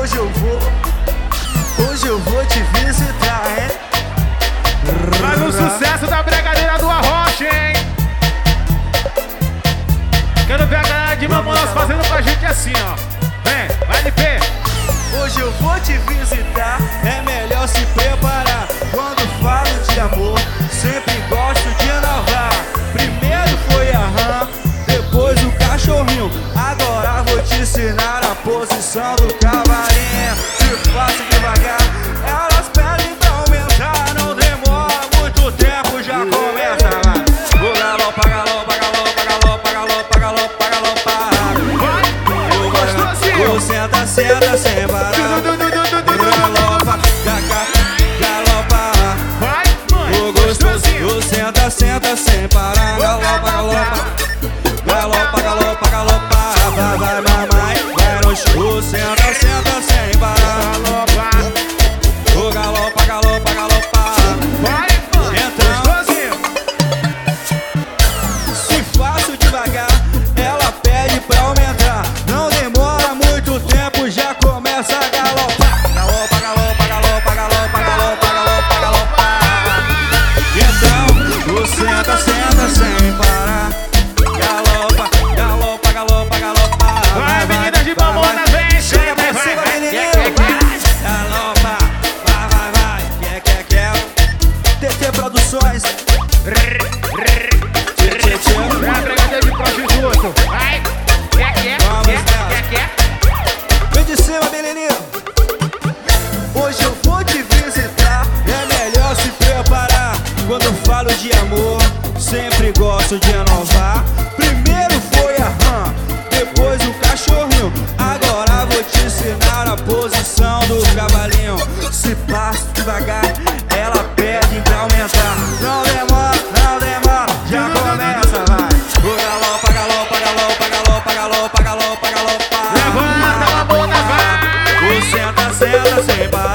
Hoje eu vou te visitar, hein? Mas o sucesso da Brigadeira do Arrocha, hein? Quero ver a galera de Mamonas fazendo com a gente assim, ó. Vem, vai LP. Hoje eu vou te visitar, é melhor se preparar. Quando falo de amor, sempre gosto de inovar. Primeiro foi a rã, depois o cachorrinho. Agora vou te ensinar a posição do cavalinho. Se faço devagar, elas pedem pra aumentar. Não demora muito tempo, já começa lá. O galopa, galopa, galopa, galopa, galopa, galopa, galopa. O senta, senta sem parar. Galopa, galopa. O gostosinho. O senta, senta sem parar. Galopa, galopa. Galopa, galopa, galopa. Vai, vai, mamãe, vai no show. Senta, senta sem parar. O galopa, galopa, galopa. Então, se faço devagar, ela pede pra aumentar. Não demora muito tempo, já começa a galopar. Galopa, galopa, galopa, galopa, galopa, galopa, galopa. Então, o senta, senta sem parar. Galopa, galopa, galopa, galopa. Vai, meninas de Mamonas, vem, chega pra cima, menininho. Galopa, vai, vai, vai. Quer. TT Produções. Pra Brigadeira de prostituto. Vai, quer. Vem de cima, menininho. Hoje eu vou te visitar, é melhor se preparar. Quando falo de amor, sempre gosto de inovar. Primeiro foi a rã, depois o cachorrinho. Agora vou te ensinar a posição do cavalinho. Se passo devagar, ela pede pra aumentar. Não demora, já começa, vai. O galopa, galopa, galopa, galopa, galopa, galopa, galopa. Levanta, Mamonas, vai. O senta, senta sem parar.